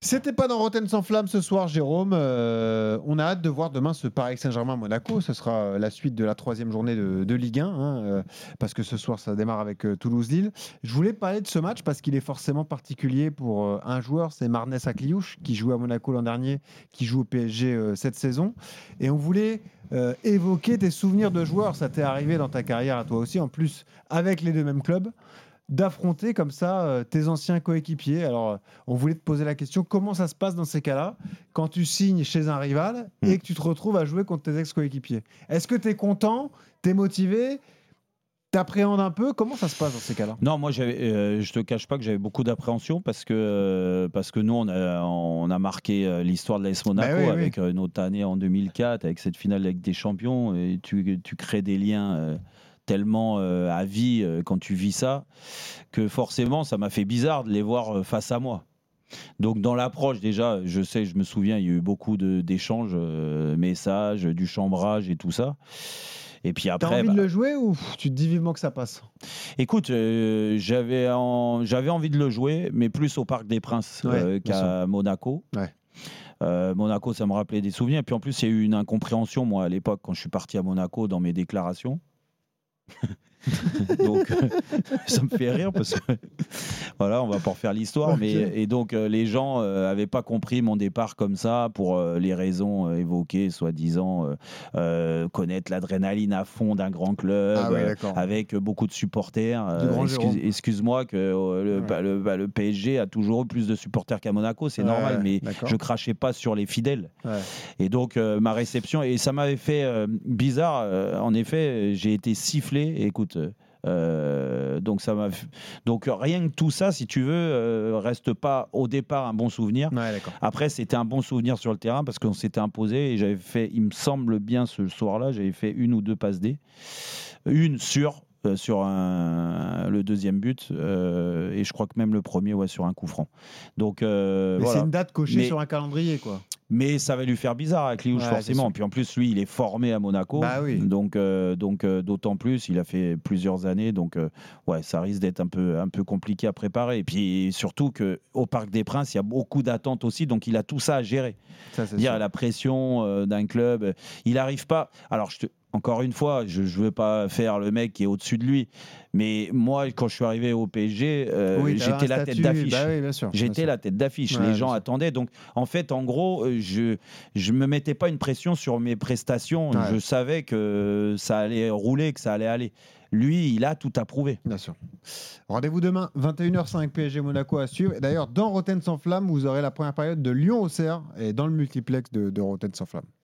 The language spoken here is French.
C'était pas dans Rotten sans flamme ce soir, Jérôme. On a hâte de voir demain ce Paris Saint-Germain-Monaco. Ce sera la suite de la 3e journée de Ligue 1, parce que ce soir, ça démarre avec Toulouse-Lille. Je voulais parler de ce match parce qu'il est forcément particulier pour un joueur, c'est Marnes Akliouche, qui jouait à Monaco l'an dernier, qui joue au PSG cette saison. Et on voulait évoquer tes souvenirs de joueur. Ça t'est arrivé dans ta carrière à toi aussi, en plus avec les deux mêmes clubs, d'affronter comme ça tes anciens coéquipiers. Alors, on voulait te poser la question, comment ça se passe dans ces cas-là, quand tu signes chez un rival et que tu te retrouves à jouer contre tes ex-coéquipiers? Est-ce que tu es content, tu es motivé, t'appréhendes un peu? Comment ça se passe dans ces cas-là? Non, moi, je te cache pas que j'avais beaucoup d'appréhension parce que nous, on a marqué l'histoire de l'AS Monaco avec notre année en 2004, avec cette finale avec des champions, et tu crées des liens tellement à vie quand tu vis ça, que forcément, ça m'a fait bizarre de les voir face à moi. Donc dans l'approche, déjà, je me souviens, il y a eu beaucoup d'échanges, messages, du chambrage et tout ça. Et puis après, t'as envie de le jouer ou tu te dis vivement que ça passe? Écoute, j'avais envie de le jouer, mais plus au Parc des Princes qu'à Monaco. Ouais. Monaco, ça me rappelait des souvenirs. Et puis en plus, il y a eu une incompréhension, moi, à l'époque, quand je suis parti à Monaco, dans mes déclarations. Donc ça me fait rire parce que voilà, on va pas refaire l'histoire, mais et donc les gens avaient pas compris mon départ comme ça pour les raisons évoquées, soi-disant connaître l'adrénaline à fond d'un grand club avec beaucoup de supporters. Excuse-moi que le PSG a toujours eu plus de supporters qu'à Monaco, c'est normal, mais je crachais pas sur les fidèles. Et donc ma réception, et ça m'avait fait bizarre. En effet, j'ai été sifflé. Écoute. Donc rien que tout ça, si tu veux, reste pas au départ un bon souvenir. Après, c'était un bon souvenir sur le terrain parce qu'on s'était imposé, et j'avais fait, il me semble bien, ce soir-là, j'avais fait 1 ou 2 passes D, une sur le deuxième but, et je crois que même le premier sur un coup franc. Donc mais voilà. C'est une date cochée sur un calendrier, quoi. Mais ça va lui faire bizarre à Kliouche, forcément. Puis en plus, lui, il est formé à Monaco. Donc d'autant plus, il a fait plusieurs années. Donc ça risque d'être un peu compliqué à préparer. Et puis surtout qu'au Parc des Princes, il y a beaucoup d'attentes aussi. Donc il a tout ça à gérer. La pression d'un club. Il n'arrive pas. Alors, encore une fois, je ne veux pas faire le mec qui est au-dessus de lui. Mais moi, quand je suis arrivé au PSG, j'étais la tête d'affiche. J'étais la tête d'affiche. Les gens attendaient. Donc, en fait, en gros, je ne me mettais pas une pression sur mes prestations. Je savais que ça allait rouler, que ça allait aller. Lui, il a tout à prouver. Bien sûr. Rendez-vous demain, 21h05, PSG Monaco à suivre. Et d'ailleurs, dans Rotten sans flamme, vous aurez la première période de Lyon-Auxerre et dans le multiplex de Rotten sans flamme.